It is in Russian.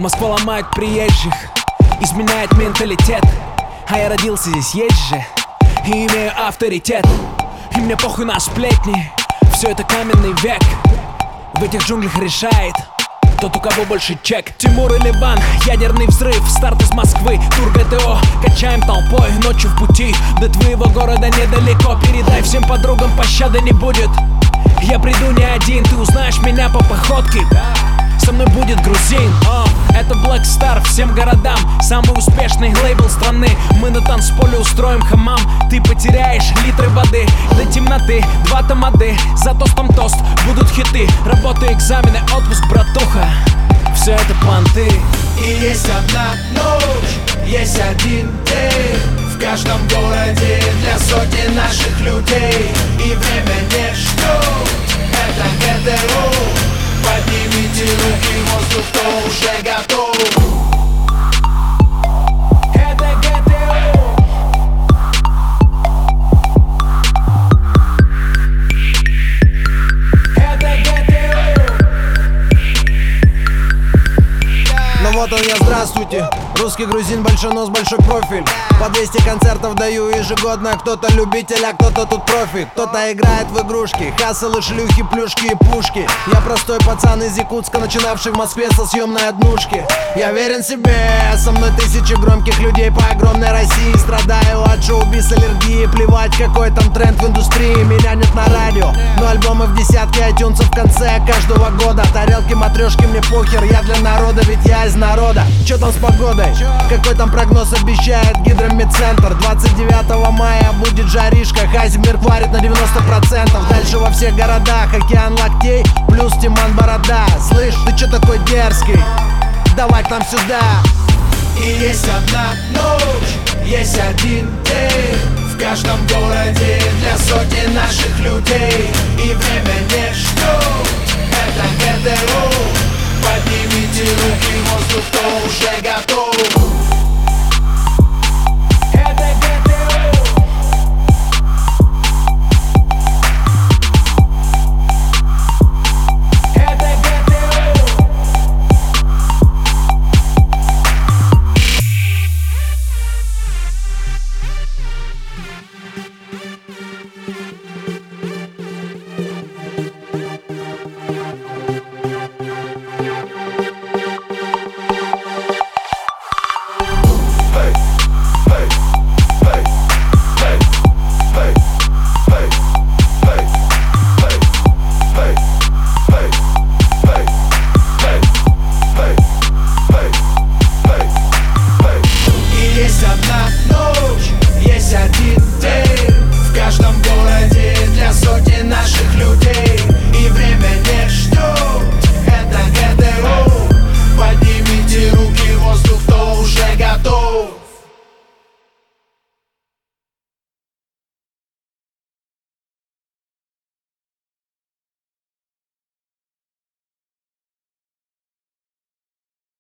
Москва ломает приезжих, изменяет менталитет. А я родился здесь, есть же, и имею авторитет. И мне похуй на сплетни, все это каменный век. В этих джунглях решает тот, у кого больше чек. Тимур и Ливан, ядерный взрыв, старт из Москвы, тур ГТО. Качаем толпой, ночью в пути, до твоего города недалеко. Передай всем подругам, пощады не будет. Я приду не один, ты узнаешь меня по походке. Со мной будет грузин. Это Black Star всем городам, самый успешный лейбл страны. Мы на танцполе устроим хамам. Ты потеряешь литры воды до темноты, 2 тамады. За тостом тост, будут хиты. Работа, экзамены, отпуск, братуха. Все это понты. И есть одна ночь, есть один день в каждом городе для сотни наших людей. И время не ждет, это ГТО. Поднимите руки в воздух, кто уже готов. Это ГТО. Это ГТО. Ну вот он я, здравствуйте. Русский грузин, большой нос, большой профиль. По 200 концертов даю ежегодно. Кто-то любитель, а кто-то тут профи. Кто-то играет в игрушки, хасселы, шлюхи, плюшки и пушки. Я простой пацан из Якутска, начинавший в Москве со съемной однушки. Я верен себе, со мной тысячи громких людей по огромной России. Страдаю от шоу-биз, аллергии, плевать какой там тренд в индустрии. Меня нет на радио, но альбомы в десятке iTunes в конце каждого года. Тарелки, матрешки, мне похер, я для народа, ведь я из народа. Чё там с погодой? Какой там прогноз обещает гидромедцентр? 29 мая будет жаришка, Хайзенберг варит на 90%. Дальше во всех городах океан локтей, плюс Тиман Борода. Слышь, ты чё такой дерзкий? Давай к нам сюда. И есть одна ночь, есть один день в каждом городе для сотни наших людей. И время не ждет, это ГТО. Поднимите руки в воздух, кто уже готов.